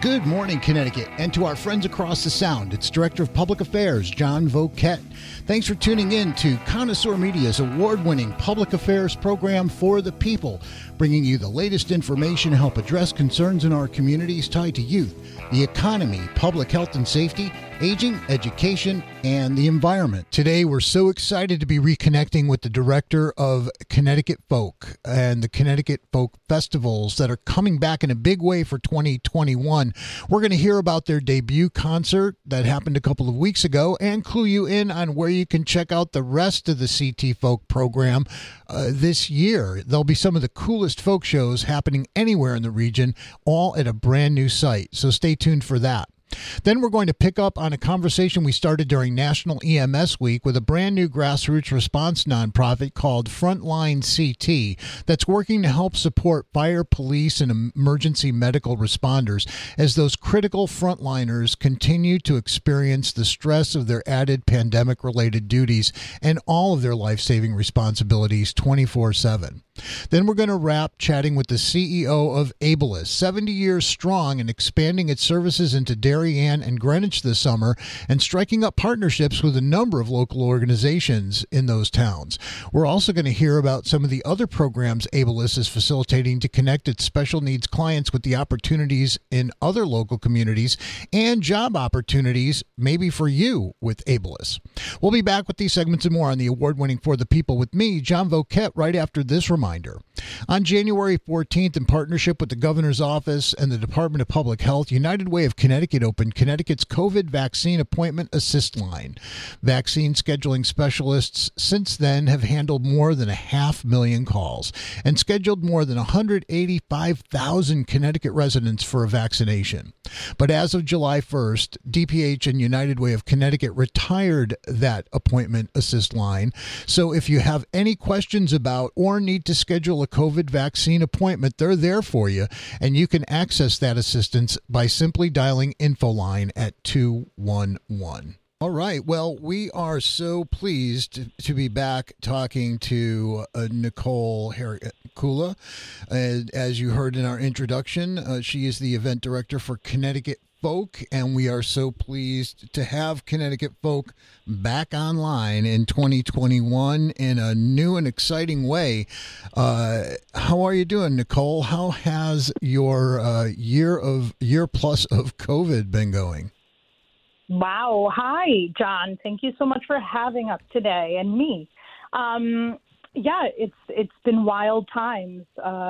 Good morning, Connecticut, and to our friends across the Sound, it's Director of Public Affairs, John Voket. Thanks for tuning in to Connoisseur Media's award-winning public affairs program for the people, bringing you the latest information to help address concerns in our communities tied to youth, the economy, public health and safety, aging, education, and the environment. Today, we're so excited to be reconnecting with the director of Connecticut Folk and the Connecticut Folk Festivals that are coming back in a big way for 2021. We're going to hear about their debut concert that happened a couple of weeks ago and clue you in on where you can check out the rest of the CT Folk program this year. There'll be some of the coolest folk shows happening anywhere in the region, all at a brand new site. So stay tuned for that. Then we're going to pick up on a conversation we started during National EMS Week with a brand new grassroots response nonprofit called Frontline CT that's working to help support fire, police, and emergency medical responders as those critical frontliners continue to experience the stress of their added pandemic-related duties and all of their life-saving responsibilities 24/7. Then we're going to wrap chatting with the CEO of Ableist, 70 years strong and expanding its services into Darien and Greenwich this summer and striking up partnerships with a number of local organizations in those towns. We're also going to hear about some of the other programs Ableist is facilitating to connect its special needs clients with the opportunities in other local communities and job opportunities maybe for you with Ableist. We'll be back with these segments and more on the award-winning For the People with me, John Voket, right after this reminder. On January 14th, in partnership with the Governor's Office and the Department of Public Health, United Way of Connecticut opened Connecticut's COVID vaccine appointment assist line. Vaccine scheduling specialists since then have handled more than 500,000 calls and scheduled more than 185,000 Connecticut residents for a vaccination. But as of July 1st, DPH and United Way of Connecticut retired that appointment assist line. So if you have any questions about or need to schedule a COVID vaccine appointment, they're there for you, and you can access that assistance by simply dialing Infoline at 211. All right. Well, we are so pleased to be back talking to Nicole Haricula. As you heard in our introduction, she is the event director for Connecticut Folk, and we are so pleased to have Connecticut Folk back online in 2021 in a new and exciting way. How are you doing, Nicole? How has your year plus of COVID been going? Wow. Hi, John. Thank you so much for having us today and me. It's been wild times,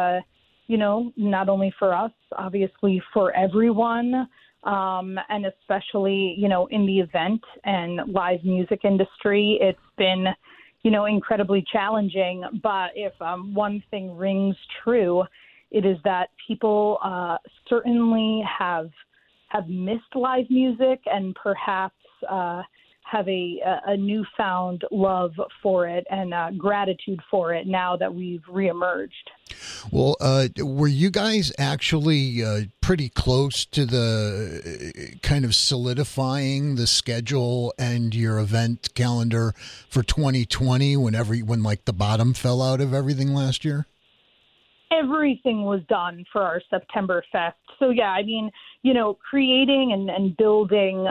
not only for us, obviously for everyone, and especially, in the event and live music industry. It's been, incredibly challenging. But if one thing rings true, it is that people certainly have missed live music and perhaps have a newfound love for it and gratitude for it now that we've reemerged. Well, were you guys actually pretty close to the kind of solidifying the schedule and your event calendar for 2020 when like the bottom fell out of everything last year? Everything was done for our September Fest. So, creating and building,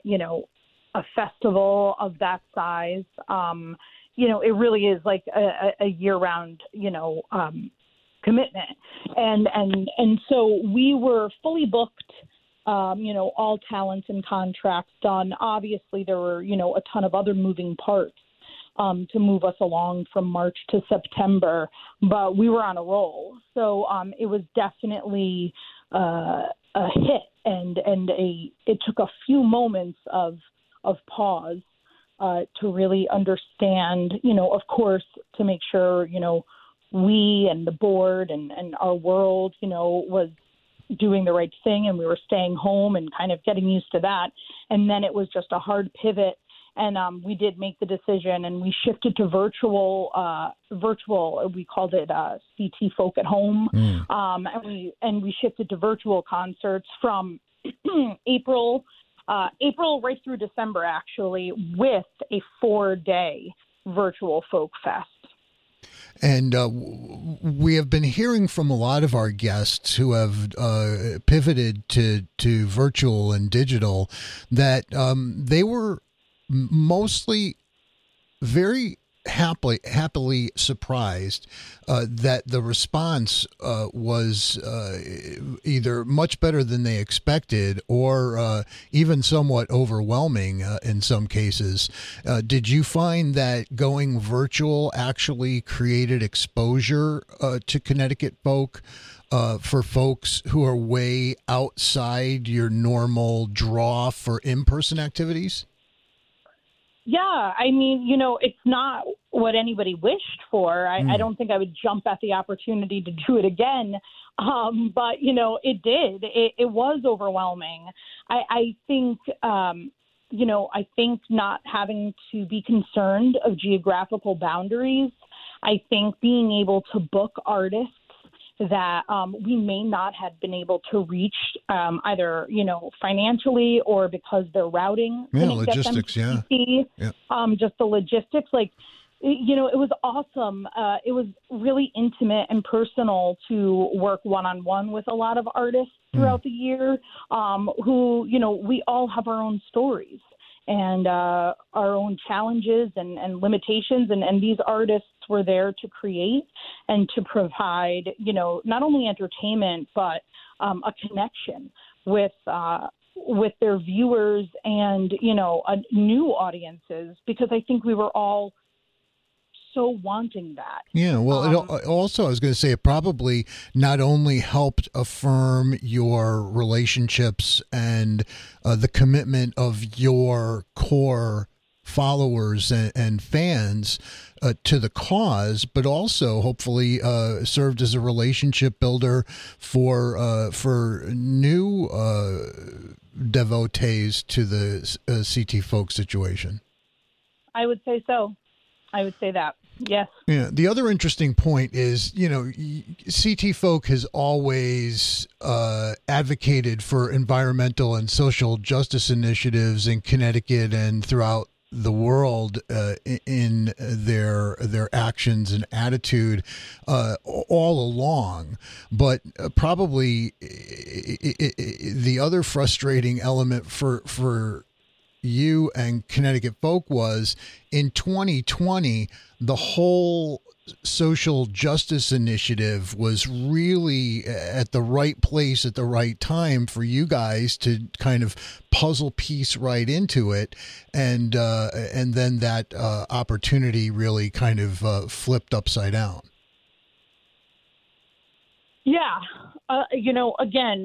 a festival of that size, it really is like a year-round, commitment. And so we were fully booked, all talents and contracts done. Obviously, there were, a ton of other moving parts to move us along from March to September, but we were on a roll. So it was definitely a hit, and it took a few moments of pause to really understand, of course, to make sure, we and the board and our world, was doing the right thing, and we were staying home and kind of getting used to that. And then it was just a hard pivot. And we did make the decision, and we shifted to virtual. We called it CT Folk at Home, and we shifted to virtual concerts from April right through December, actually, with a 4-day virtual folk fest. And we have been hearing from a lot of our guests who have pivoted to virtual and digital that they were mostly very happily surprised that the response was either much better than they expected or even somewhat overwhelming in some cases. Did you find that going virtual actually created exposure to Connecticut folk for folks who are way outside your normal draw for in-person activities? Yeah, I mean, it's not what anybody wished for. I don't think I would jump at the opportunity to do it again. But, it did. It was overwhelming. I think, I think not having to be concerned of geographical boundaries. I think being able to book artists that we may not have been able to reach either, financially or because their routing. Logistics, just the logistics. It was awesome. It was really intimate and personal to work one-on-one with a lot of artists throughout the year who, we all have our own stories and our own challenges and limitations. And these artists were there to create and to provide, not only entertainment, but a connection with their viewers and, new audiences, because I think we were all so wanting that. Yeah, well, also, I was going to say, it probably not only helped affirm your relationships and the commitment of your core followers and fans to the cause, but also hopefully served as a relationship builder for new devotees to the CT folk situation. I would say so. I would say that. Yes. Yeah. The other interesting point is, CT Folk has always advocated for environmental and social justice initiatives in Connecticut and throughout the world in their actions and attitude all along. But probably the other frustrating element for you and Connecticut Folk was in 2020, the whole social justice initiative was really at the right place at the right time for you guys to kind of puzzle piece right into it. And then that opportunity really kind of flipped upside down. Yeah. Again,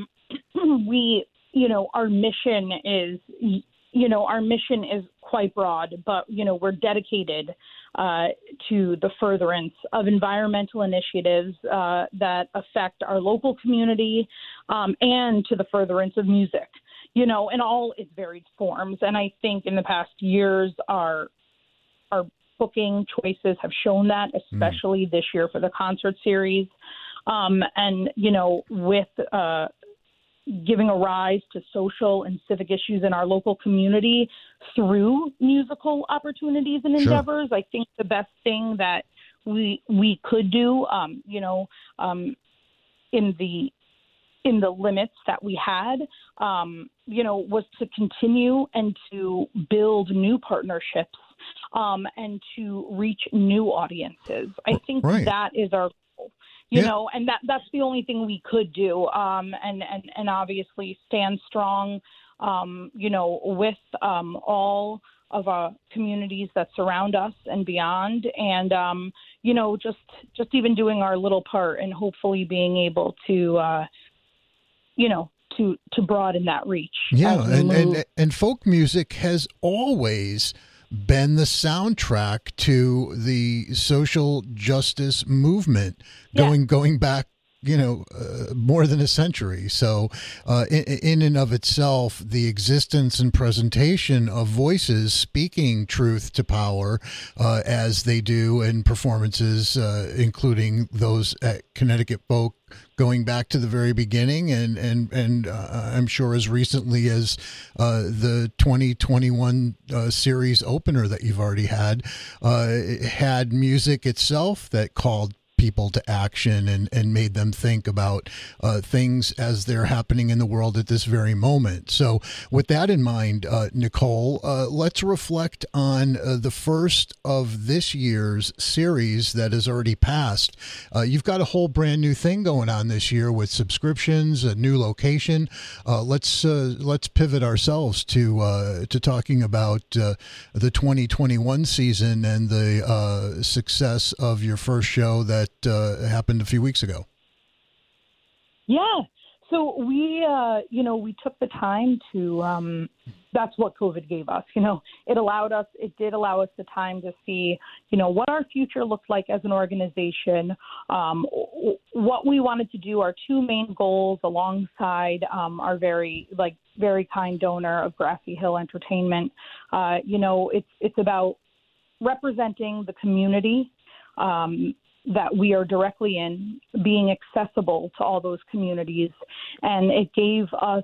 our mission is, our mission is quite broad, but, we're dedicated to the furtherance of environmental initiatives that affect our local community and to the furtherance of music, in all its varied forms. And I think in the past years, our booking choices have shown that, especially this year for the concert series. And, with giving a rise to social and civic issues in our local community through musical opportunities and endeavors. I think the best thing that we could do, in the limits that we had, was to continue and to build new partnerships and to reach new audiences. I think that is our goal. And that's the only thing we could do. And obviously stand strong, with all of our communities that surround us and beyond. And, just even doing our little part and hopefully being able to, to broaden that reach. Yeah. And folk music has always been the soundtrack to the social justice movement going back more than a century. So in and of itself, the existence and presentation of voices speaking truth to power as they do in performances, including those at Connecticut Folk, going back to the very beginning, and I'm sure as recently as the 2021 series opener that you've already had, it had music itself that called people to action and made them think about things as they're happening in the world at this very moment. So with that in mind, Nicole, let's reflect on the first of this year's series that has already passed. You've got a whole brand new thing going on this year with subscriptions, a new location. Let's pivot ourselves to talking about the 2021 season and the success of your first show that happened a few weeks ago. Yeah. So we took the time to, that's what COVID gave us. It did allow us the time to see, what our future looked like as an organization, what we wanted to do, our two main goals alongside our very kind donor of Grassy Hill Entertainment. It's about representing the community, that we are directly in, being accessible to all those communities. And it gave us,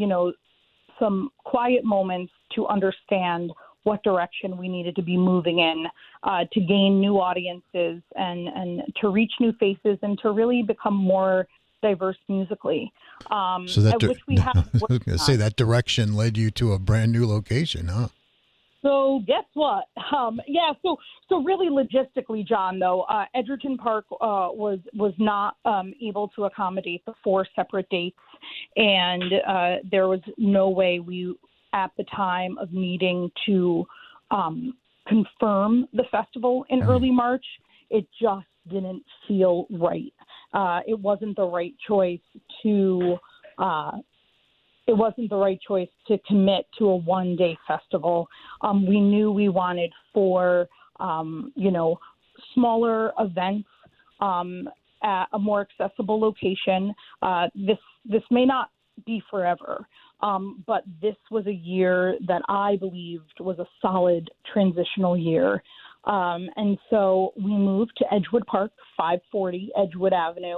some quiet moments to understand what direction we needed to be moving in, to gain new audiences and to reach new faces and to really become more diverse musically. So that which we have. I was going to say that direction led you to a brand new location, huh? So guess what? So really logistically, John, though, Edgerton Park was not able to accommodate the 4 separate dates, and there was no way we, at the time of needing to confirm the festival in early March, it just didn't feel right. It wasn't the right choice to. It wasn't the right choice to commit to a one-day festival. We knew we wanted 4, smaller events at a more accessible location. This may not be forever, but this was a year that I believed was a solid transitional year. And so we moved to Edgewood Park, 540 Edgewood Avenue.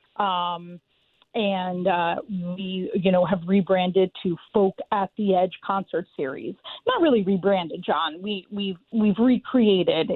And we, have rebranded to Folk at the Edge concert series. Not really rebranded, John. We've recreated,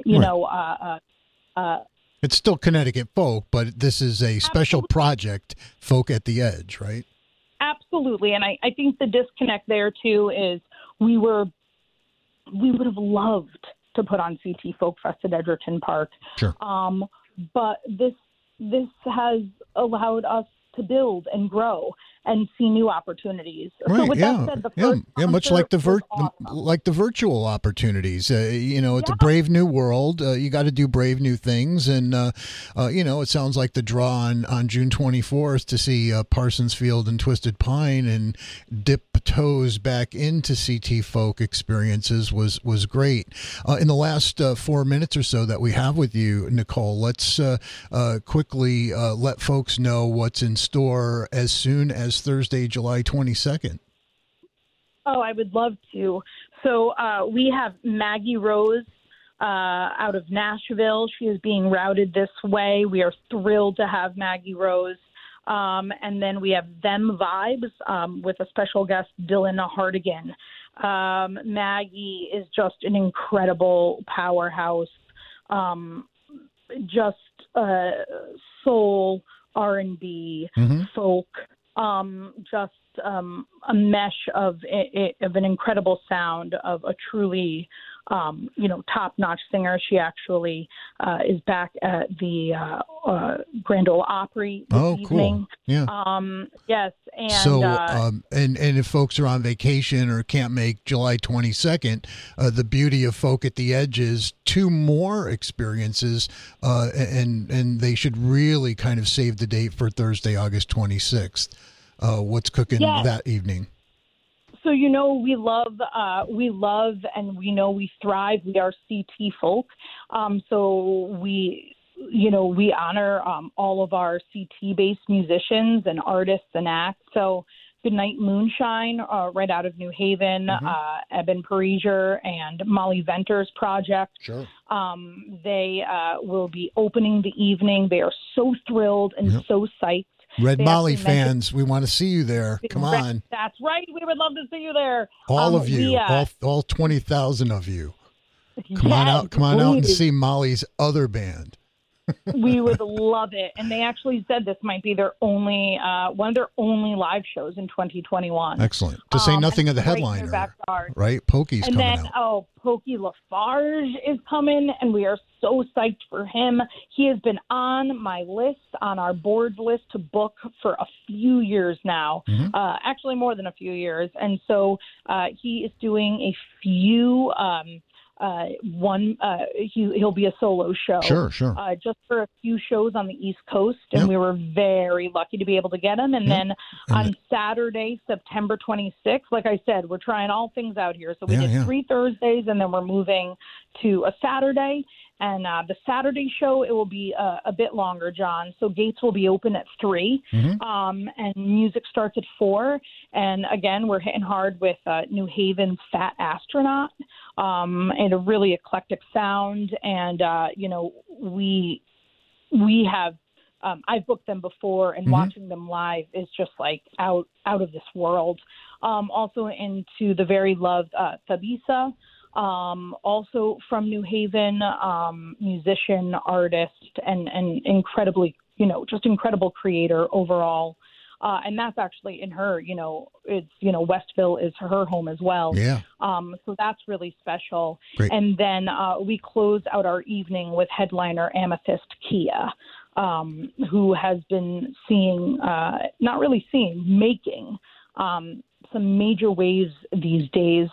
it's still Connecticut Folk, but this is a special project, Folk at the Edge, right? Absolutely. And I think the disconnect there too is we would have loved to put on CT Folk Fest at Edgerton Park. Sure. But this has allowed us to build and grow and see new opportunities. Right, so with that said, the first much like awesome. like the virtual opportunities. It's a brave new world. You got to do brave new things, and it sounds like the draw on June 24th to see Parsons Field and Twisted Pine and dip toes back into CT Folk experiences was great. In the last 4 minutes or so that we have with you, Nicole, let's quickly let folks know what's in store as soon as Thursday, July 22nd. Oh, I would love to. So we have Maggie Rose out of Nashville. She is being routed this way. We are thrilled to have Maggie Rose. And then we have Them Vibes with a special guest, Dylan Hardigan. Maggie is just an incredible powerhouse, just soul, R&B, folk, just a mesh of an incredible sound of a truly top-notch singer. She actually is back at the Grand Ole Opry this evening. Cool. Yeah. Yes. And so, and if folks are on vacation or can't make July 22nd, the beauty of Folk at the Edge is 2 more experiences, and they should really kind of save the date for Thursday, August 26th. What's cooking that evening? So, we love and we know we thrive. We are CT Folk. So we, we honor all of our CT-based musicians and artists and acts. So Goodnight Moonshine, right out of New Haven, Eben Parisier and Molly Venter's project. Sure. They will be opening the evening. They are so thrilled and so psyched. Red Molly fans, we want to see you there. Come on. That's right. We would love to see you there. All of you, all 20,000 of you. Come on out and see Molly's other band. We would love it. And they actually said this might be their only one of their only live shows in 2021. Excellent. To say nothing of the headliner, right? Pokey's coming out. And then, Pokey Lafarge is coming, and we are so psyched for him. He has been on my list, on our board list to book for a few years now, actually more than a few years. And so he is doing a few he'll be a solo show. Sure. Just for a few shows on the East Coast, and we were very lucky to be able to get him. And then on Saturday, September 26th, like I said, we're trying all things out here. So we did 3 Thursdays, and then we're moving to a Saturday. And the Saturday show, it will be a bit longer, John. So gates will be open at 3, and music starts at 4. And again, we're hitting hard with New Haven's Fat Astronaut, and a really eclectic sound. And we have I've booked them before, and watching them live is just like out of this world. Also into the very loved Thabisa. Also from New Haven, musician, artist, and incredibly, just incredible creator overall. And that's actually in her, it's, Westville is her home as well. Yeah. So that's really special. Great. And then we close out our evening with headliner Amethyst Kia, who has been making some major waves these days.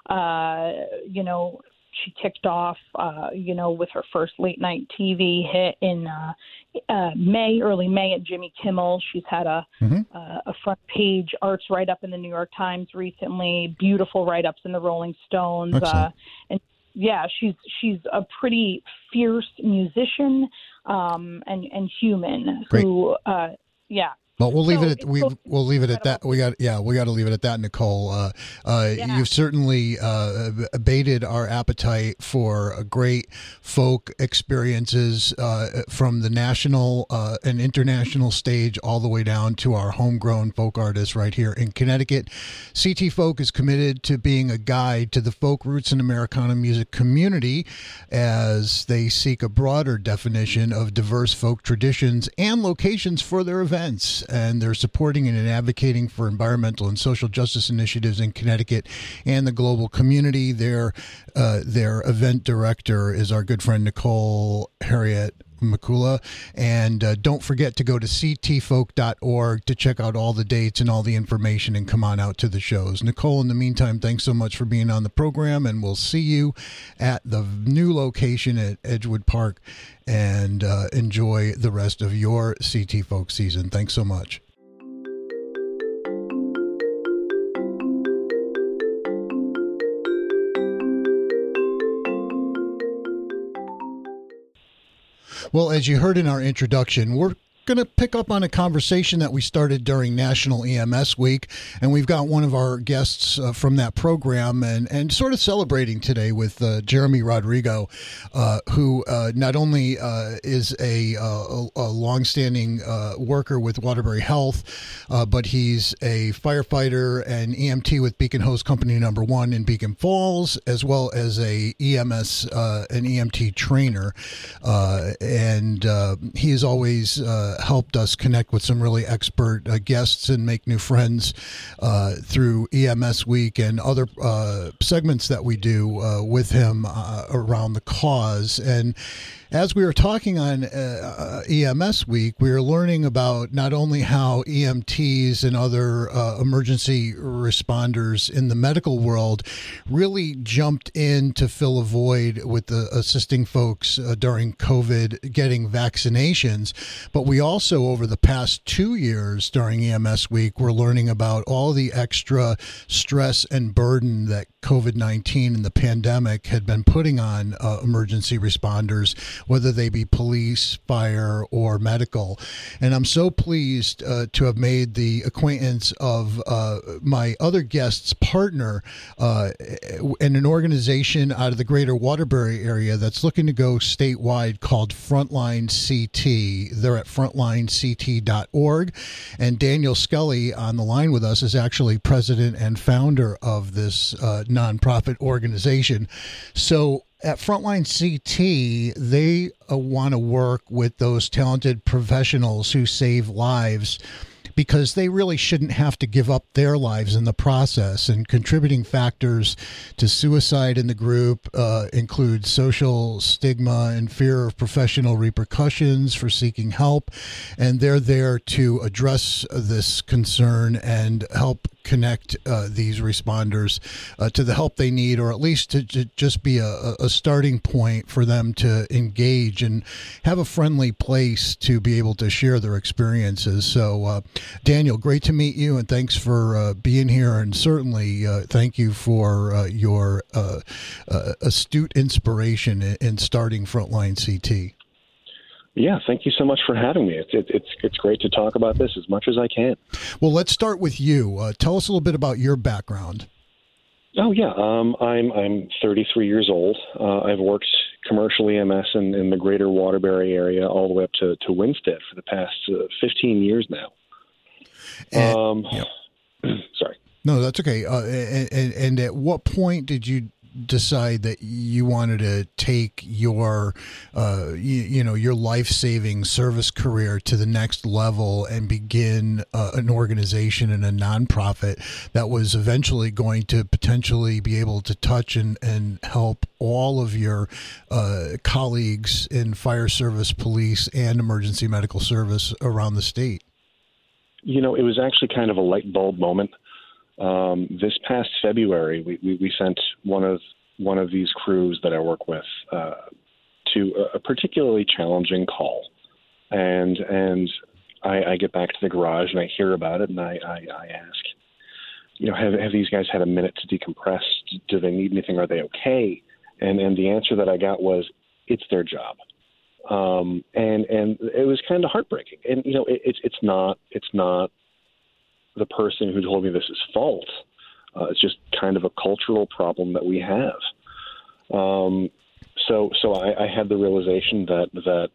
She kicked off, with her first late night TV hit in early May at Jimmy Kimmel. She's had a front page arts write-up in the New York Times recently, beautiful write-ups in the Rolling Stones. And yeah, she's a pretty fierce musician and human. Great. Who, Well, we'll leave it at that. We got to leave it at that, Nicole. You've certainly baited our appetite for great folk experiences from the national and international stage all the way down to our homegrown folk artists right here in Connecticut. CT Folk is committed to being a guide to the folk roots and Americana music community as they seek a broader definition of diverse folk traditions and locations for their events. And they're supporting and advocating for environmental and social justice initiatives in Connecticut and the global community. Their event director is our good friend Nicole Harriet Makula. And don't forget to go to ctfolk.org to check out all the dates and all the information and come on out to the shows. Nicole, in the meantime, thanks so much for being on the program, and we'll see you at the new location at Edgewood Park, and enjoy the rest of your CT Folk season. Thanks so much. Well, as you heard in our introduction, we're going to pick up on a conversation that we started during National EMS Week, and we've got one of our guests from that program and sort of celebrating today with Jeremy Rodrigo, who not only is a longstanding worker with Waterbury Health, but he's a firefighter and EMT with Beacon Hose Company No. 1 in Beacon Falls, as well as a EMS an EMT trainer, and he has always helped us connect with some really expert guests and make new friends through EMS Week and other segments that we do with him around the cause. And as we were talking on EMS Week, we were learning about not only how EMTs and other emergency responders in the medical world really jumped in to fill a void with the assisting folks during COVID getting vaccinations, but we also, over the past 2 years during EMS Week, we're learning about all the extra stress and burden that COVID-19 and the pandemic had been putting on emergency responders, whether they be police, fire, or medical. And I'm so pleased to have made the acquaintance of my other guest's partner in an organization out of the greater Waterbury area that's looking to go statewide called Frontline CT. They're at frontlinect.org. And Daniel Scully on the line with us is actually president and founder of this nonprofit organization. So at Frontline CT, they want to work with those talented professionals who save lives, because they really shouldn't have to give up their lives in the process. And contributing factors to suicide in the group include social stigma and fear of professional repercussions for seeking help. And they're there to address this concern and help connect these responders to the help they need, or at least to just be a starting point for them to engage and have a friendly place to be able to share their experiences. So, Daniel, great to meet you, and thanks for being here, and certainly thank you for your astute inspiration in starting Frontline CT. Yeah, thank you so much for having me. It's great to talk about this as much as I can. Well, let's start with you. Tell us a little bit about your background. Oh yeah, I'm 33 years old. I've worked commercial EMS in the greater Waterbury area all the way up to Winsted for the past 15 years now. Sorry. No, that's okay. And at what point did you decide that you wanted to take your, your life-saving service career to the next level and begin an organization and a nonprofit that was eventually going to potentially be able to touch and help all of your colleagues in fire service, police, and emergency medical service around the state? You know, it was actually kind of a light bulb moment. This past February, we sent one of these crews that I work with to a particularly challenging call, and I get back to the garage and I hear about it, and I ask, have these guys had a minute to decompress? Do they need anything? Are they okay? And the answer that I got was, it's their job. And it was kind of heartbreaking. And it's not the person who told me this is fault. It's just kind of a cultural problem that we have. So I had the realization that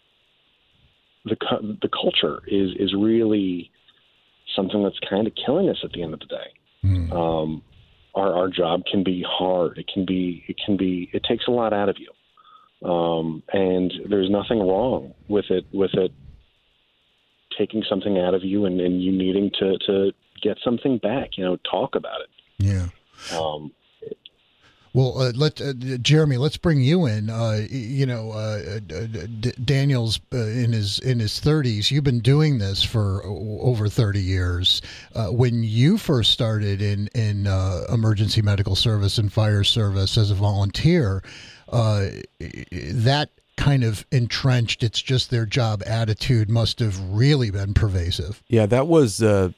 the culture is really something that's kind of killing us at the end of the day. Mm. Our job can be hard. It takes a lot out of you. And there's nothing wrong with it taking something out of you and you needing to get something back, talk about it. Yeah. Well, Jeremy, let's bring you in. Daniel's in his 30s. You've been doing this for over 30 years. When you first started in emergency medical service and fire service as a volunteer, that kind of entrenched, it's just their job attitude must have really been pervasive. Yeah, that was the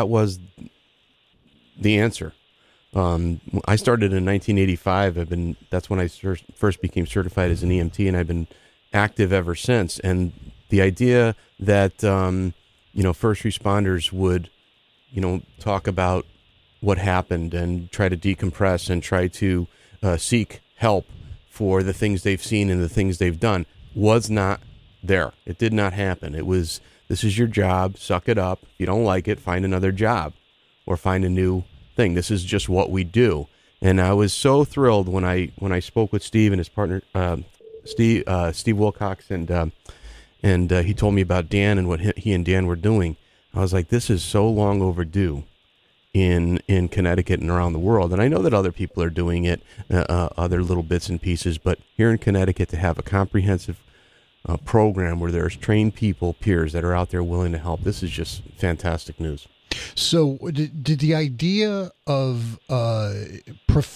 answer. I started in 1985. That's when I first became certified as an EMT, and I've been active ever since. And the idea that first responders would talk about what happened and try to decompress and try to seek help for the things they've seen and the things they've done was not there. It did not happen. It was, this is your job, suck it up. If you don't like it, find another job or find a new thing. This is just what we do. And I was so thrilled when I spoke with Steve and his partner, Steve Wilcox, and he told me about Dan and what he and Dan were doing. I was like, this is so long overdue in Connecticut and around the world. And I know that other people are doing it, other little bits and pieces, but here in Connecticut to have a comprehensive program where there's trained people, peers that are out there willing to help, this is just fantastic news. So did the idea of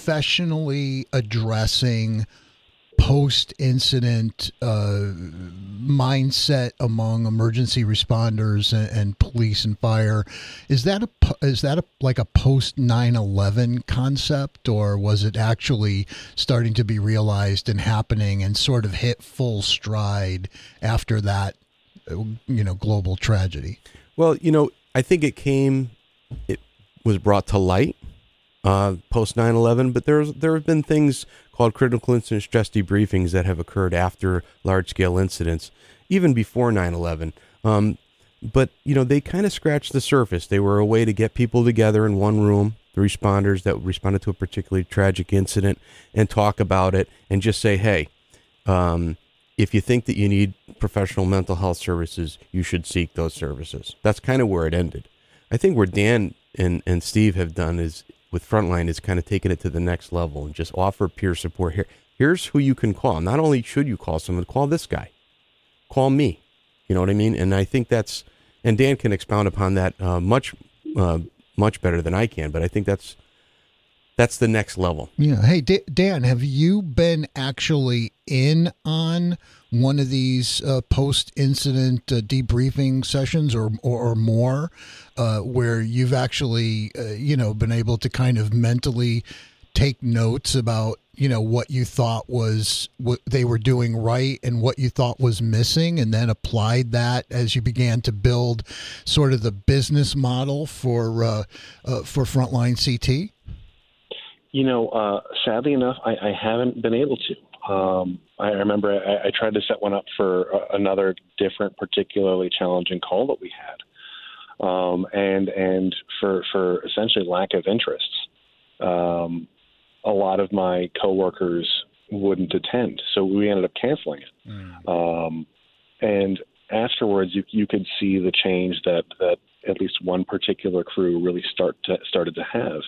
professionally addressing post-incident mindset among emergency responders and police and fire. Is that like a post 9/11 concept, or was it actually starting to be realized and happening and sort of hit full stride after that, global tragedy? Well, I think it was brought to light post 9/11, but there have been things called critical incident stress debriefings that have occurred after large-scale incidents, even before 9/11. But, they kind of scratched the surface. They were a way to get people together in one room, the responders that responded to a particularly tragic incident, and talk about it and just say, hey, if you think that you need professional mental health services, you should seek those services. That's kind of where it ended. I think where Dan and Steve have done is, with Frontline, is kind of taken it to the next level and just offer peer support. Here's who you can call. Not only should you call someone, call this guy. Call me. You know what I mean? And I think and Dan can expound upon that much better than I can, but I think that's the next level. Yeah. Hey, Dan, have you been actually in on one of these post-incident debriefing sessions or more, where you've actually, been able to kind of mentally take notes about, what you thought was what they were doing right and what you thought was missing, and then applied that as you began to build sort of the business model for Frontline CT? Sadly enough, I haven't been able to. I remember I tried to set one up for another different, particularly challenging call that we had, and for essentially lack of interest, a lot of my coworkers wouldn't attend, so we ended up canceling it. And afterwards, you could see the change that at least one particular crew really started to have.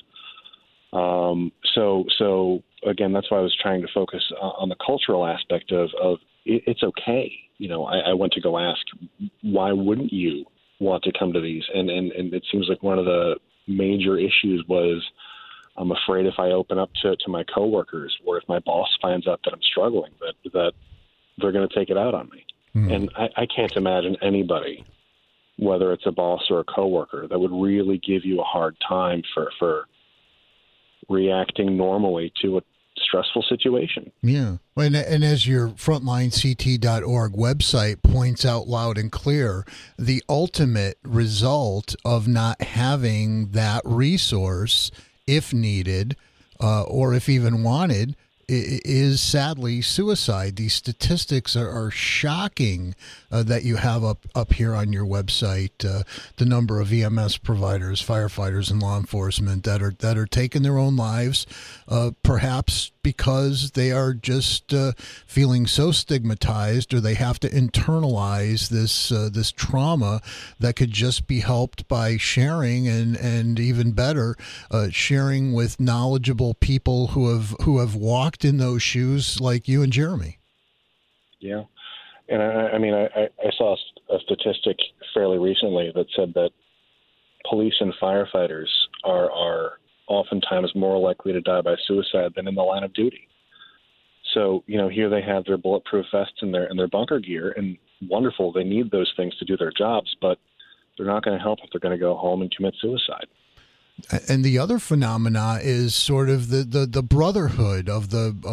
So again, that's why I was trying to focus on the cultural aspect of it's okay. I went to go ask, why wouldn't you want to come to these? And it seems like one of the major issues was, I'm afraid if I open up to my coworkers, or if my boss finds out that I'm struggling, that they're going to take it out on me. And I can't imagine anybody, whether it's a boss or a coworker, that would really give you a hard time for reacting normally to a stressful situation. Yeah. And as your frontlinect.org website points out loud and clear, the ultimate result of not having that resource, if needed, or if even wanted, is sadly suicide. These statistics are shocking that you have up here on your website. The number of EMS providers, firefighters, and law enforcement that are taking their own lives, perhaps because they are just feeling so stigmatized, or they have to internalize this trauma that could just be helped by sharing, and even better, sharing with knowledgeable people who have walked in those shoes, like you and Jeremy. Yeah. And I saw a statistic fairly recently that said that police and firefighters are oftentimes more likely to die by suicide than in the line of duty. So, here they have their bulletproof vests and their bunker gear, and wonderful, they need those things to do their jobs, but they're not going to help if they're going to go home and commit suicide. And the other phenomena is sort of the brotherhood of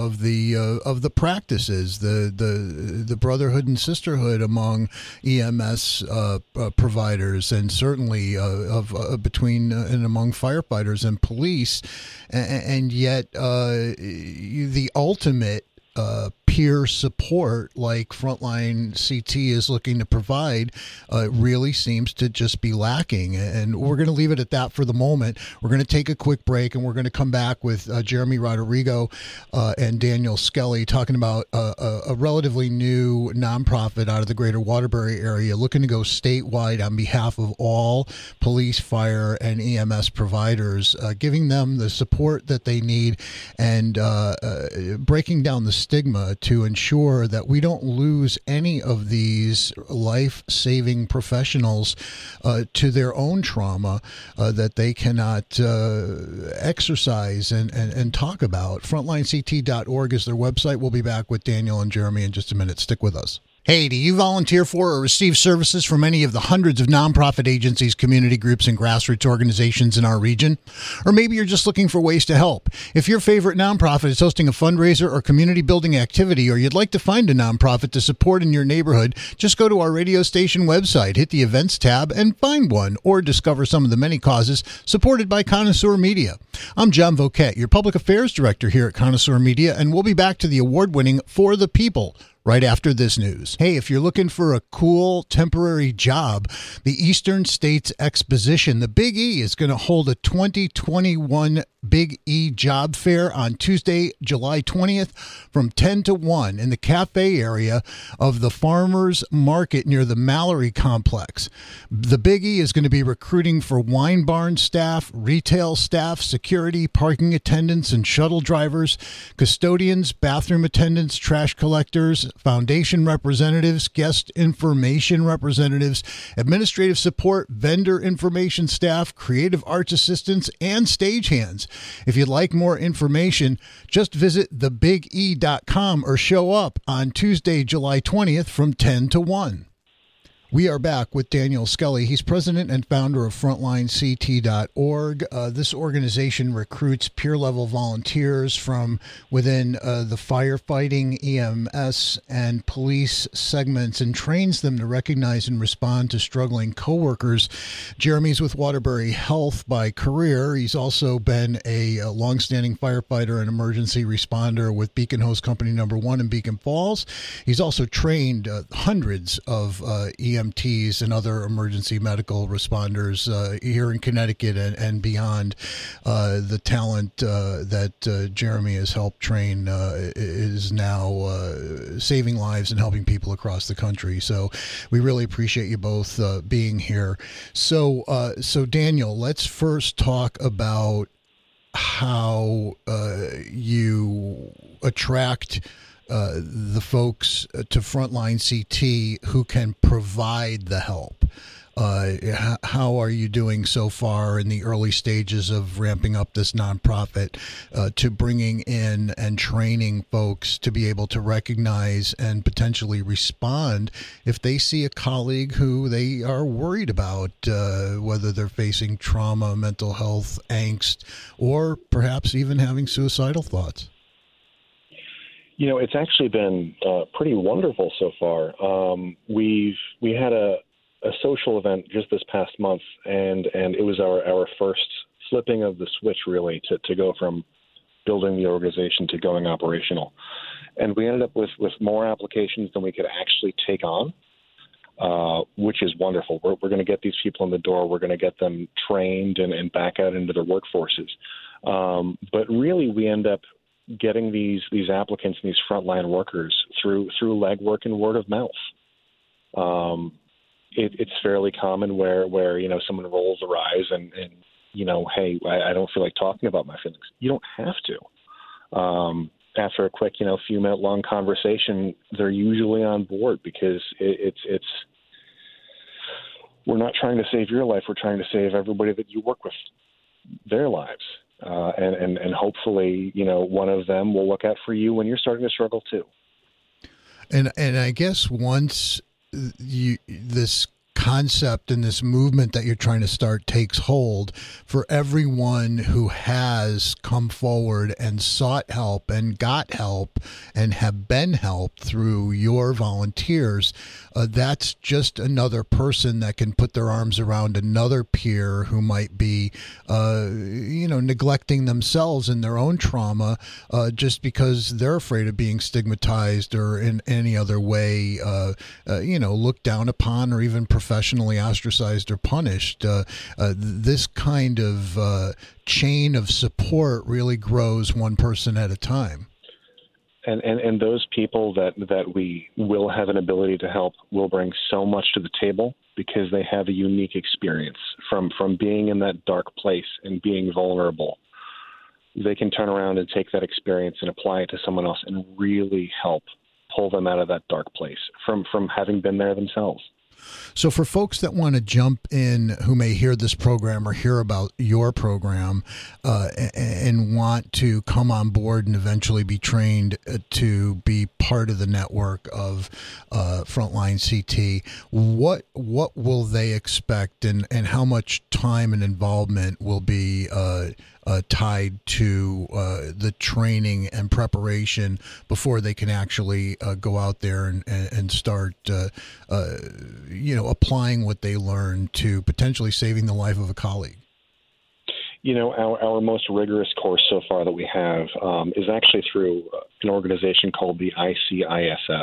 the practices, the brotherhood and sisterhood among EMS providers, and certainly between and among firefighters and police, and yet the ultimate peer support, like Frontline CT is looking to provide, really seems to just be lacking. And we're going to leave it at that for the moment. We're going to take a quick break, and we're going to come back with Jeremy Rodrigo and Daniel Skelly talking about a relatively new nonprofit out of the greater Waterbury area looking to go statewide on behalf of all police, fire, and EMS providers, giving them the support that they need, and breaking down the stigma to ensure that we don't lose any of these life-saving professionals to their own trauma that they cannot exercise and talk about. FrontlineCT.org is their website. We'll be back with Daniel and Jeremy in just a minute. Stick with us. Hey, do you volunteer for or receive services from any of the hundreds of nonprofit agencies, community groups, and grassroots organizations in our region? Or maybe you're just looking for ways to help. If your favorite nonprofit is hosting a fundraiser or community building activity, or you'd like to find a nonprofit to support in your neighborhood, just go to our radio station website, hit the events tab, and find one, or discover some of the many causes supported by Connoisseur Media. I'm John Voquette, your public affairs director here at Connoisseur Media, and we'll be back to the award-winning For the People right after this news. Hey, if you're looking for a cool temporary job, the Eastern States Exposition, the Big E, is going to hold a 2021 Big E Job Fair on Tuesday, July 20th from 10 to 1 in the cafe area of the Farmers Market near the Mallory Complex. The Big E is going to be recruiting for wine barn staff, retail staff, security, parking attendants, and shuttle drivers, custodians, bathroom attendants, trash collectors, foundation representatives, guest information representatives, administrative support, vendor information staff, creative arts assistants, and stagehands. If you'd like more information, just visit thebige.com or show up on Tuesday, July 20th from 10 to 1. We are back with Daniel Skelly. He's president and founder of FrontlineCT.org. This organization recruits peer-level volunteers from within the firefighting, EMS, and police segments and trains them to recognize and respond to struggling coworkers. Jeremy's with Waterbury Health by career. He's also been a longstanding firefighter and emergency responder with Beacon Hose Company No. 1 in Beacon Falls. He's also trained hundreds of EMTs and other emergency medical responders here in Connecticut and beyond. The talent that Jeremy has helped train is now saving lives and helping people across the country. So we really appreciate you both being here. So Daniel, let's first talk about how you attract the folks to Frontline CT who can provide the help. How are you doing so far in the early stages of ramping up this nonprofit to bringing in and training folks to be able to recognize and potentially respond if they see a colleague who they are worried about, whether they're facing trauma, mental health, angst, or perhaps even having suicidal thoughts? You know, it's actually been pretty wonderful so far. We had a social event just this past month, and it was our first flipping of the switch, really, to go from building the organization to going operational. And we ended up with more applications than we could actually take on, which is wonderful. We're going to get these people in the door. We're going to get them trained and back out into their workforces. But really, we end up getting these applicants and these frontline workers through legwork and word of mouth. It's fairly common where you know, someone rolls their eyes and you know, hey, I don't feel like talking about my feelings. You don't have to. After a quick, you know, few minute long conversation, they're usually on board because it's we're not trying to save your life. We're trying to save everybody that you work with, their lives. And hopefully, you know, one of them will look out for you when you're starting to struggle too. And I guess once this concept and this movement that you're trying to start takes hold, for everyone who has come forward and sought help and got help and have been helped through your volunteers, that's just another person that can put their arms around another peer who might be, neglecting themselves in their own trauma just because they're afraid of being stigmatized or in any other way, looked down upon or even professionally ostracized or punished. This kind of chain of support really grows one person at a time. And those people that we will have an ability to help will bring so much to the table because they have a unique experience from being in that dark place and being vulnerable. They can turn around and take that experience and apply it to someone else and really help pull them out of that dark place from having been there themselves. So for folks that want to jump in who may hear this program or hear about your program and want to come on board and eventually be trained to be part of the network of Frontline CT, what will they expect, and how much time and involvement will be tied to the training and preparation before they can actually go out there and start applying what they learn to potentially saving the life of a colleague? Our most rigorous course so far that we have is actually through an organization called the ICISF,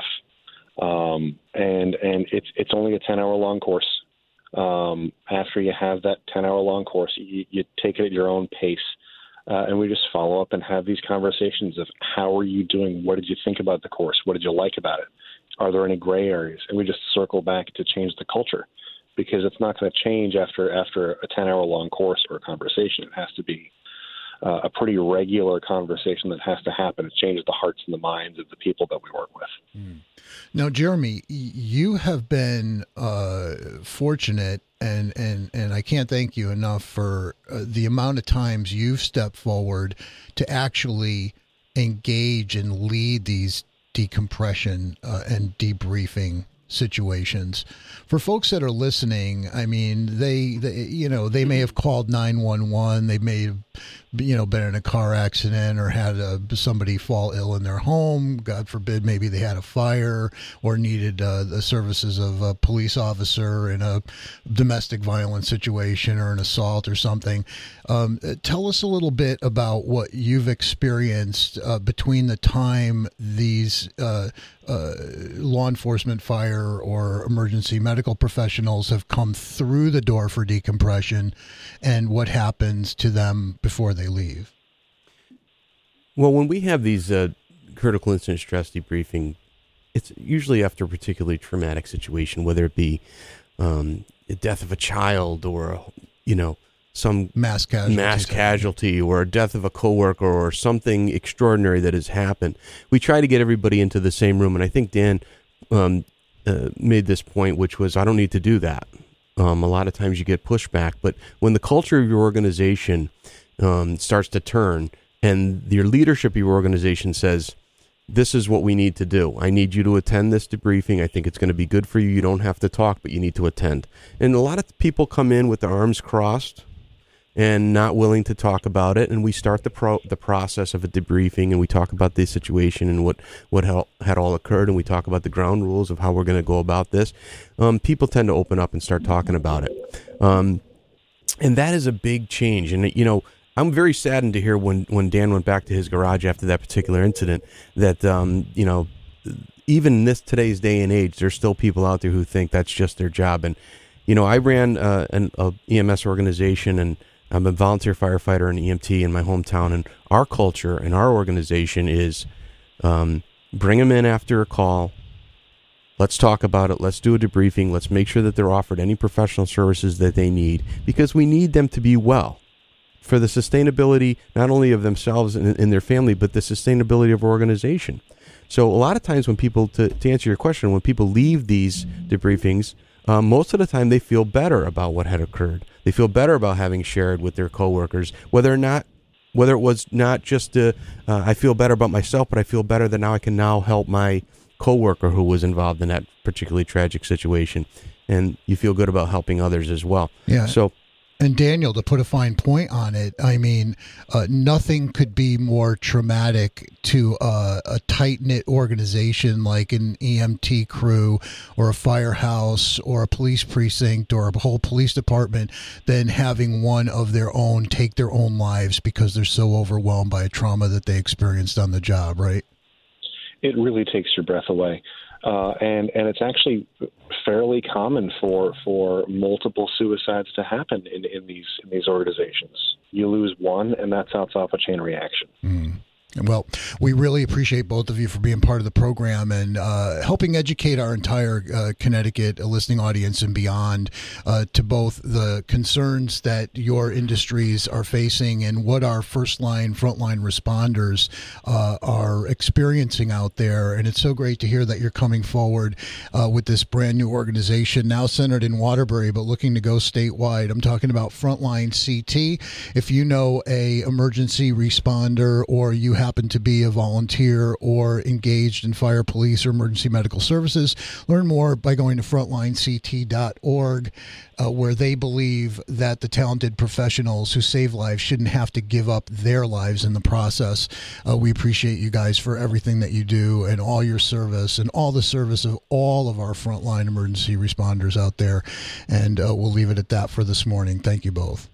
and it's only a 10-hour-long course. After you have that 10-hour-long course, you take it at your own pace, and we just follow up and have these conversations of how are you doing? What did you think about the course? What did you like about it? Are there any gray areas? And we just circle back to change the culture, because it's not going to change after a 10-hour-long course or a conversation. It has to be a pretty regular conversation that has to happen. It changes the hearts and the minds of the people that we work with. Now, Jeremy, you have been fortunate, and I can't thank you enough for the amount of times you've stepped forward to actually engage and lead these decompression and debriefing situations. For folks that are listening, I mean, they may have called 911. They may have, been in a car accident or had somebody fall ill in their home. God forbid, maybe they had a fire or needed the services of a police officer in a domestic violence situation or an assault or something. Tell us a little bit about what you've experienced between the time these law enforcement, fire, or emergency medical professionals have come through the door for decompression and what happens to them before they leave. Well, when we have these critical incident stress debriefing, it's usually after a particularly traumatic situation, whether it be the death of a child or, some mass casualty or a death of a coworker or something extraordinary that has happened. We try to get everybody into the same room. And I think Dan made this point, which was, I don't need to do that. A lot of times you get pushback, but when the culture of your organization starts to turn and your leadership of your organization says, this is what we need to do. I need you to attend this debriefing. I think it's going to be good for you. You don't have to talk, but you need to attend. And a lot of people come in with their arms crossed and not willing to talk about it. And we start the process of a debriefing, and we talk about the situation and what had all occurred, and we talk about the ground rules of how we're going to go about this. People tend to open up and start talking about it. And that is a big change. And, I'm very saddened to hear when Dan went back to his garage after that particular incident that, even in today's day and age, there's still people out there who think that's just their job. And, I ran an EMS organization, and I'm a volunteer firefighter and EMT in my hometown. And our culture and our organization is bring them in after a call. Let's talk about it. Let's do a debriefing. Let's make sure that they're offered any professional services that they need, because we need them to be well for the sustainability, not only of themselves and their family, but the sustainability of our organization. So a lot of times when people, to answer your question, when people leave these debriefings, most of the time they feel better about what had occurred. They feel better about having shared with their coworkers, whether it was not just I feel better about myself, but I feel better that now I can now help my coworker who was involved in that particularly tragic situation. And you feel good about helping others as well. Yeah. So, and Daniel, to put a fine point on it, I mean, nothing could be more traumatic to a tight-knit organization like an EMT crew or a firehouse or a police precinct or a whole police department than having one of their own take their own lives because they're so overwhelmed by a trauma that they experienced on the job, right? It really takes your breath away. And it's actually fairly common for multiple suicides to happen in these organizations. You lose one, and that sets off a chain reaction. Well, we really appreciate both of you for being part of the program and helping educate our entire Connecticut listening audience and beyond to both the concerns that your industries are facing and what our frontline responders are experiencing out there. And it's so great to hear that you're coming forward with this brand new organization, now centered in Waterbury, but looking to go statewide. I'm talking about Frontline CT. If you know a emergency responder or you happen to be a volunteer or engaged in fire, police, or emergency medical services, learn more by going to frontlinect.org, where they believe that the talented professionals who save lives shouldn't have to give up their lives in the process. We appreciate you guys for everything that you do and all your service and all the service of all of our frontline emergency responders out there. And we'll leave it at that for this morning. Thank you both.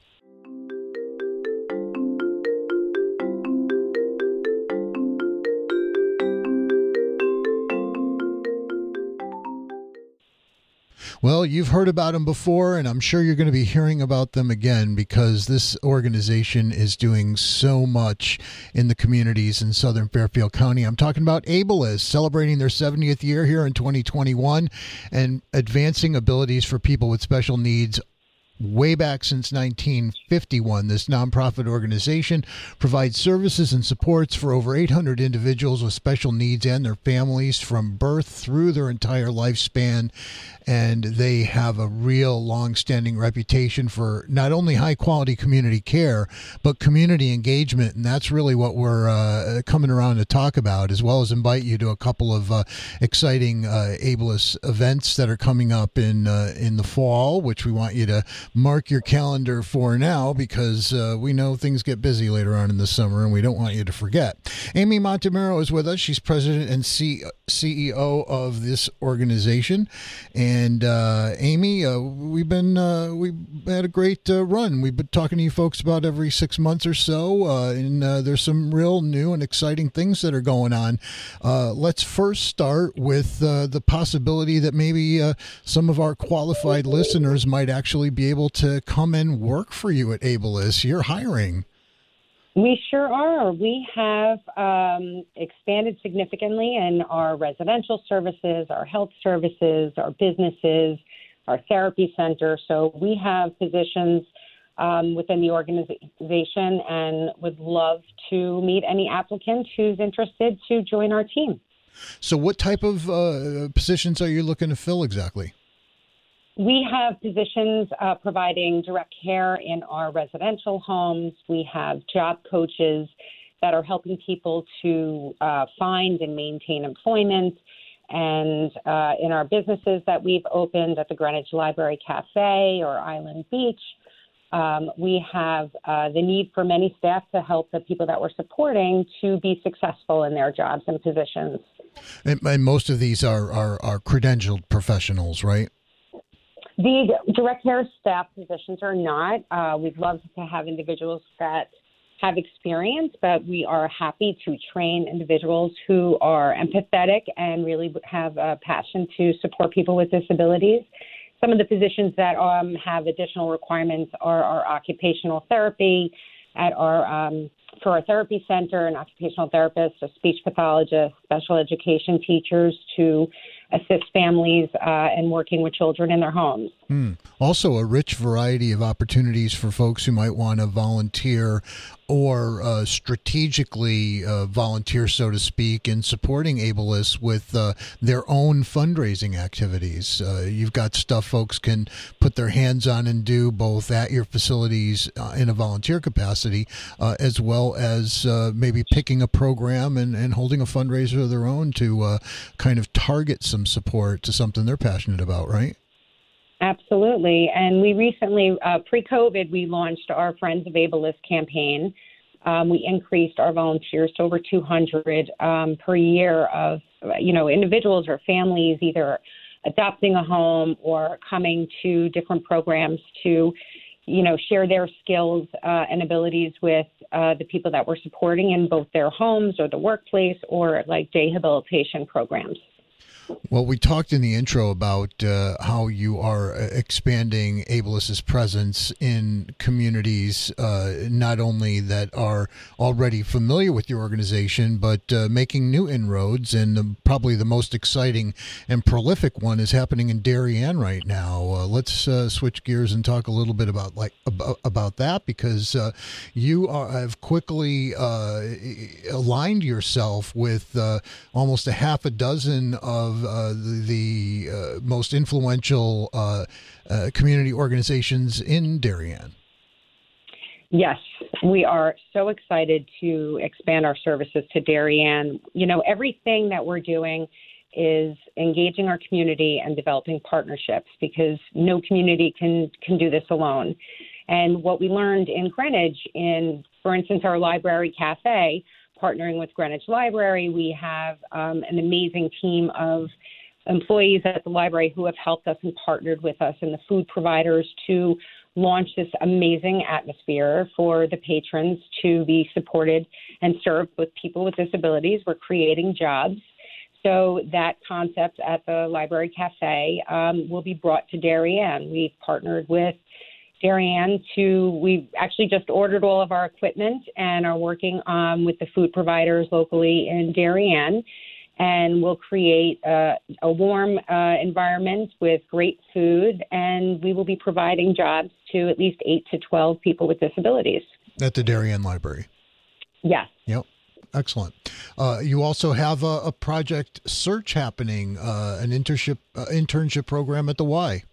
Well, you've heard about them before, and I'm sure you're going to be hearing about them again because this organization is doing so much in the communities in Southern Fairfield County. I'm talking about Ableist, celebrating their 70th year here in 2021 and advancing abilities for people with special needs. Way back since 1951, this nonprofit organization provides services and supports for over 800 individuals with special needs and their families from birth through their entire lifespan. And they have a real long-standing reputation for not only high-quality community care, but community engagement. And that's really what we're coming around to talk about, as well as invite you to a couple of exciting Ableist events that are coming up in the fall, which we want you to mark your calendar for now because we know things get busy later on in the summer and we don't want you to forget. Amy Montemuro is with us. She's president and CEO of this organization. And Amy, we've had a great run. We've been talking to you folks about every 6 months or so, and there's some real new and exciting things that are going on. Let's first start with the possibility that maybe some of our qualified listeners might actually be able to come and work for you at Ableist. You're hiring. We sure are. We have expanded significantly in our residential services, our health services, our businesses, our therapy center. So we have positions within the organization and would love to meet any applicant who's interested to join our team. So what type of positions are you looking to fill exactly? We have positions providing direct care in our residential homes. We have job coaches that are helping people to find and maintain employment. And in our businesses that we've opened at the Greenwich Library Cafe or Island Beach, we have the need for many staff to help the people that we're supporting to be successful in their jobs and positions. And most of these are credentialed professionals, right? The direct care staff positions are not. We'd love to have individuals that have experience, but we are happy to train individuals who are empathetic and really have a passion to support people with disabilities. Some of the positions that have additional requirements are our occupational therapy at for our therapy center, an occupational therapist, a speech pathologist, special education teachers to assist families and working with children in their homes. Also, a rich variety of opportunities for folks who might want to volunteer or strategically volunteer, so to speak, in supporting Ableists with their own fundraising activities. You've got stuff folks can put their hands on and do both at your facilities in a volunteer capacity, as well as maybe picking a program and holding a fundraiser of their own to kind of target some support to something they're passionate about, right? Absolutely. And we recently, pre-COVID, we launched our Friends of Ableist campaign. We increased our volunteers to over 200 per year of, individuals or families either adopting a home or coming to different programs to, share their skills and abilities with the people that we're supporting in both their homes or the workplace or like day habilitation programs. Well, we talked in the intro about how you are expanding Ableist's presence in communities, not only that are already familiar with your organization, but making new inroads. And probably the most exciting and prolific one is happening in Darien right now. Let's switch gears and talk a little bit about that, because you have quickly aligned yourself with almost a half a dozen of the most influential community organizations in Darien. Yes, we are so excited to expand our services to Darien. You know, everything that we're doing is engaging our community and developing partnerships, because no community can do this alone. And what we learned in Greenwich, in, for instance, our library cafe, partnering with Greenwich Library, we have an amazing team of employees at the library who have helped us and partnered with us and the food providers to launch this amazing atmosphere for the patrons to be supported and served with people with disabilities. We're creating jobs. So that concept at the Library Cafe will be brought to Darien. We've partnered with Darien we've actually just ordered all of our equipment and are working with the food providers locally in Darien. And we'll create a warm environment with great food, and we will be providing jobs to at least 8 to 12 people with disabilities. At the Darien Library? Yes. Yep. Excellent. You also have a project search happening, an internship program at the Y.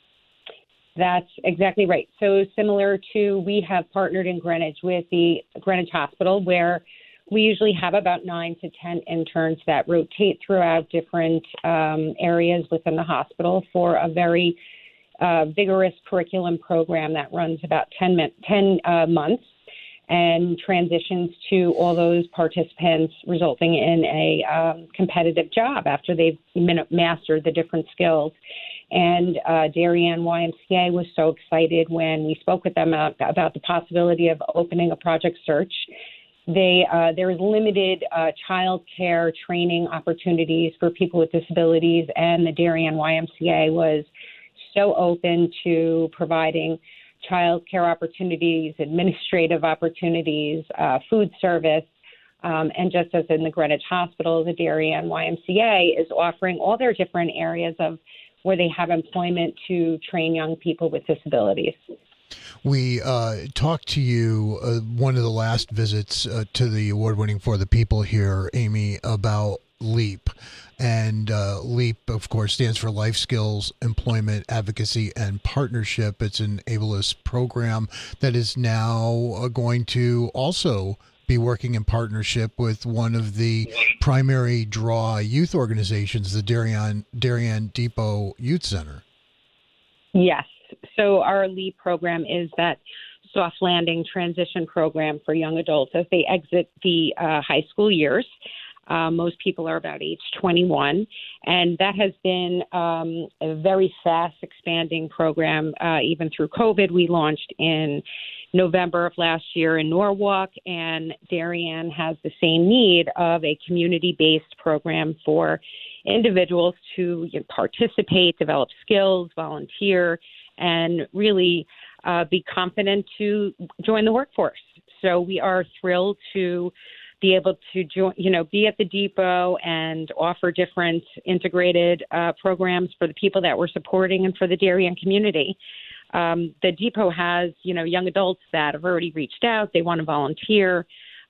That's exactly right. So similar to, we have partnered in Greenwich with the Greenwich Hospital, where we usually have about 9 to 10 interns that rotate throughout different areas within the hospital for a very vigorous curriculum program that runs about 10 months and transitions to all those participants, resulting in a competitive job after they've mastered the different skills. And Darien YMCA was so excited when we spoke with them about the possibility of opening a project search. There is limited child care training opportunities for people with disabilities, and the Darien YMCA was so open to providing child care opportunities, administrative opportunities, food service, and just as in the Greenwich Hospital, the Darien YMCA is offering all their different areas of where they have employment to train young people with disabilities. We talked to you one of the last visits to the award-winning For the People here, Amy, about LEAP. And LEAP, of course, stands for Life Skills, Employment, Advocacy, and Partnership. It's an ableist program that is now going to also be working in partnership with one of the primary draw youth organizations, the Darien Depot Youth Center. Yes. So our LEAP program is that soft landing transition program for young adults as they exit the high school years. Most people are about age 21, and that has been a very fast expanding program. Even through COVID, we launched in November of last year in Norwalk, and Darien has the same need of a community-based program for individuals to participate, develop skills, volunteer, and really be confident to join the workforce. So we are thrilled to be able to be at the depot and offer different integrated programs for the people that we're supporting and for the Darien community. The depot has, young adults that have already reached out. They want to volunteer.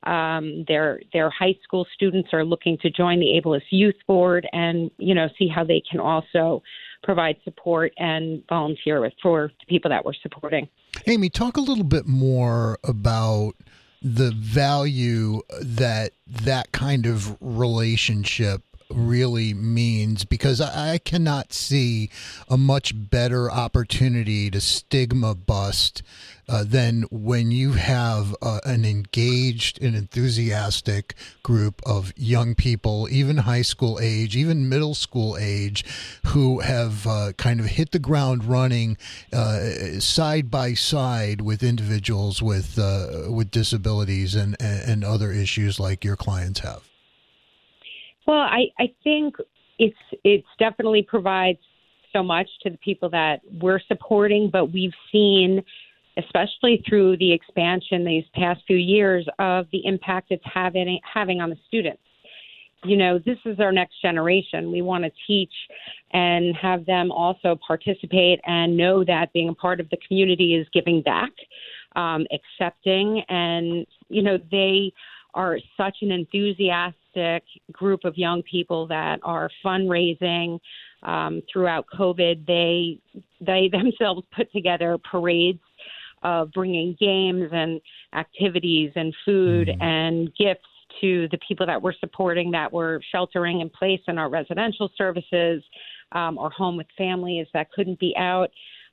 Their high school students are looking to join the Ableist Youth Board and, see how they can also provide support and volunteer for the people that we're supporting. Amy, talk a little bit more about the value that kind of relationship really means, because I cannot see a much better opportunity to stigma bust than when you have an engaged and enthusiastic group of young people, even high school age, even middle school age, who have kind of hit the ground running side by side with individuals with disabilities and other issues like your clients have. Well, I think it's definitely provides so much to the people that we're supporting, but we've seen, especially through the expansion these past few years, of the impact it's having on the students. This is our next generation. We want to teach and have them also participate and know that being a part of the community is giving back, accepting, and, they are such an enthusiastic group of young people that are fundraising. Throughout COVID, they themselves put together parades of bringing games and activities and food and gifts to the people that we're supporting, that were sheltering in place in our residential services or home with families that couldn't be out.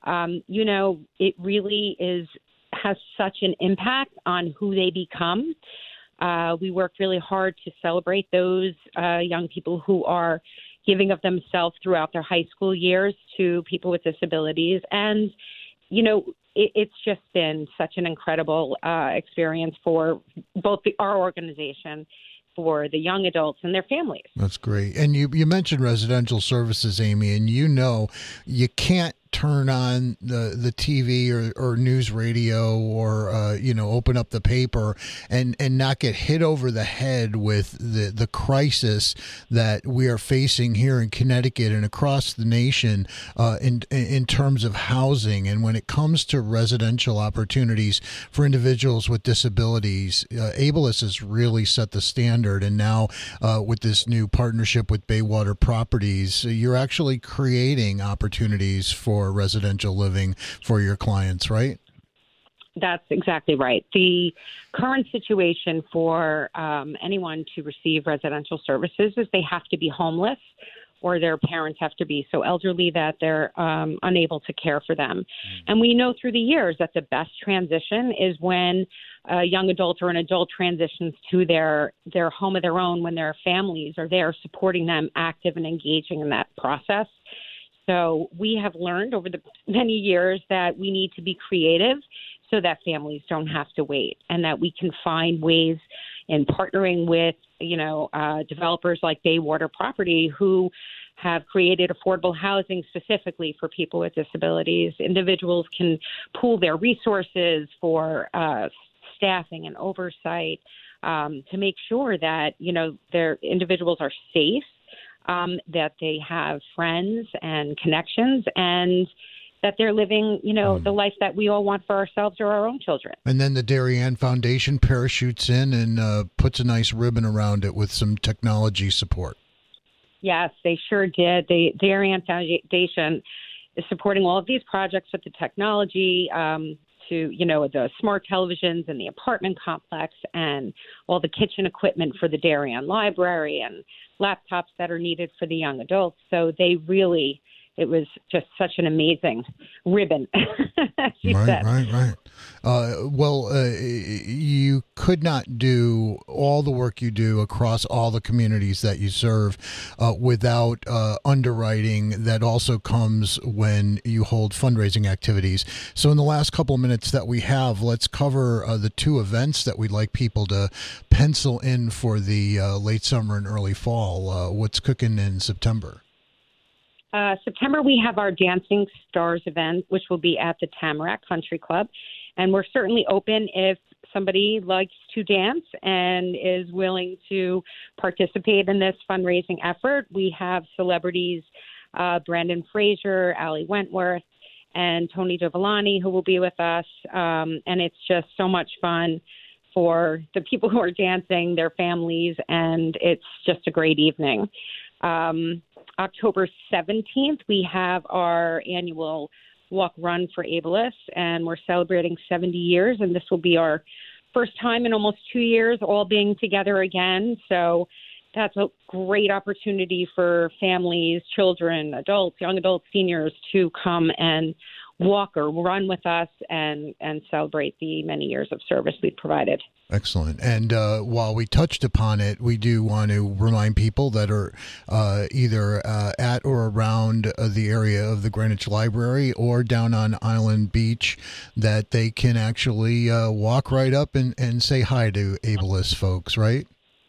It really has such an impact on who they become. We work really hard to celebrate those young people who are giving of themselves throughout their high school years to people with disabilities. And, it's just been such an incredible experience for both our organization, for the young adults and their families. That's great. And you mentioned residential services, Amy, and you can't turn on the TV or news radio or open up the paper and not get hit over the head with the crisis that we are facing here in Connecticut and across the nation in terms of housing. And when it comes to residential opportunities for individuals with disabilities, Ableist has really set the standard. And now with this new partnership with Baywater Properties, you're actually creating opportunities for residential living for your clients, right? That's exactly right. The current situation for anyone to receive residential services is they have to be homeless, or their parents have to be so elderly that they're unable to care for them. And we know through the years that the best transition is when a young adult or an adult transitions to their home of their own, when their families are there supporting them, active and engaging in that process. So we have learned over the many years that we need to be creative so that families don't have to wait, and that we can find ways in partnering with, developers like Baywater Property, who have created affordable housing specifically for people with disabilities. Individuals can pool their resources for staffing and oversight to make sure that, their individuals are safe, that they have friends and connections, and that they're living, the life that we all want for ourselves or our own children. And then the Darien Foundation parachutes in and puts a nice ribbon around it with some technology support. Yes, they sure did. The Darien Foundation is supporting all of these projects with the technology to, the smart televisions in the apartment complex, and all the kitchen equipment for the Darien Library, and laptops that are needed for the young adults. So it was just such an amazing ribbon, as you said. Right. You could not do all the work you do across all the communities that you serve without underwriting that also comes when you hold fundraising activities. So in the last couple of minutes that we have, let's cover the two events that we'd like people to pencil in for the late summer and early fall. What's cooking in September? September, we have our Dancing Stars event, which will be at the Tamarack Country Club. And we're certainly open if somebody likes to dance and is willing to participate in this fundraising effort. We have celebrities, Brandon Fraser, Ali Wentworth, and Tony Dovolani, who will be with us. And it's just so much fun for the people who are dancing, their families, and it's just a great evening. October 17th, we have our annual Walk Run for Ableist, and we're celebrating 70 years, and this will be our first time in almost 2 years all being together again. So that's a great opportunity for families, children, adults, young adults, seniors to come and walk or run with us and celebrate the many years of service we've provided. Excellent. And while we touched upon it, we do want to remind people that are either at or around the area of the Greenwich Library or down on Island Beach that they can actually walk right up and say hi to Ableist folks, right?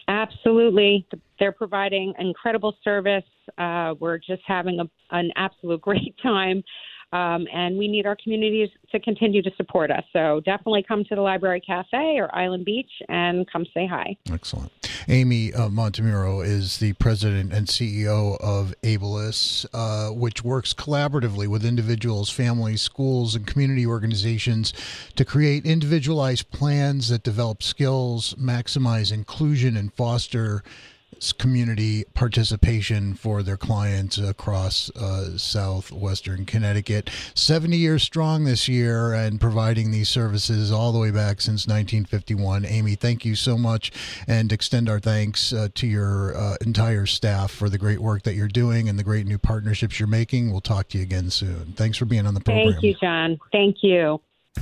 Absolutely. They're providing incredible service. We're just having an absolute great time. And we need our communities to continue to support us. So definitely come to the Library Cafe or Island Beach and come say hi. Excellent. Amy Montemuro is the president and CEO of Ableist, which works collaboratively with individuals, families, schools, and community organizations to create individualized plans that develop skills, maximize inclusion, and foster community participation for their clients across southwestern Connecticut. 70 years strong this year and providing these services all the way back since 1951. Amy, thank you so much, and extend our thanks to your entire staff for the great work that you're doing and the great new partnerships you're making. We'll talk to you again soon. Thanks for being on the program. Thank you, John. Thank you.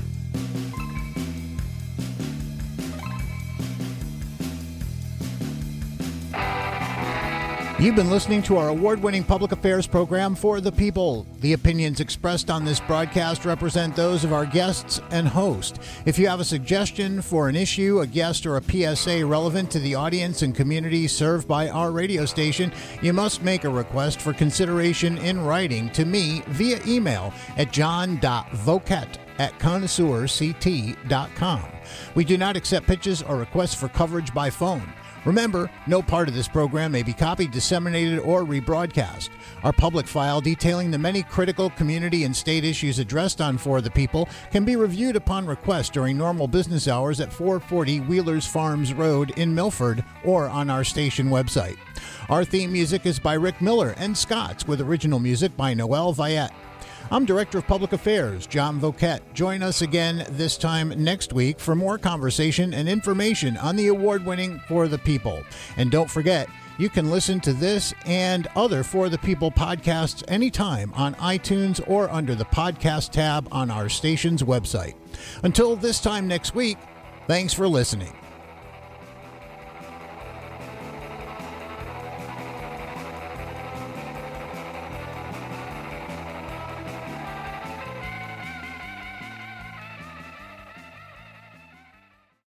You've been listening to our award-winning public affairs program, For the People. The opinions expressed on this broadcast represent those of our guests and host. If you have a suggestion for an issue, a guest, or a PSA relevant to the audience and community served by our radio station, you must make a request for consideration in writing to me via email at john.voket@connoisseurct.com. We do not accept pitches or requests for coverage by phone. Remember, no part of this program may be copied, disseminated, or rebroadcast. Our public file detailing the many critical community and state issues addressed on For the People can be reviewed upon request during normal business hours at 440 Wheelers Farms Road in Milford or on our station website. Our theme music is by Rick Miller and Scott's, with original music by Noel Viette. I'm Director of Public Affairs, John Voket. Join us again this time next week for more conversation and information on the award-winning For the People. And don't forget, you can listen to this and other For the People podcasts anytime on iTunes or under the podcast tab on our station's website. Until this time next week, thanks for listening.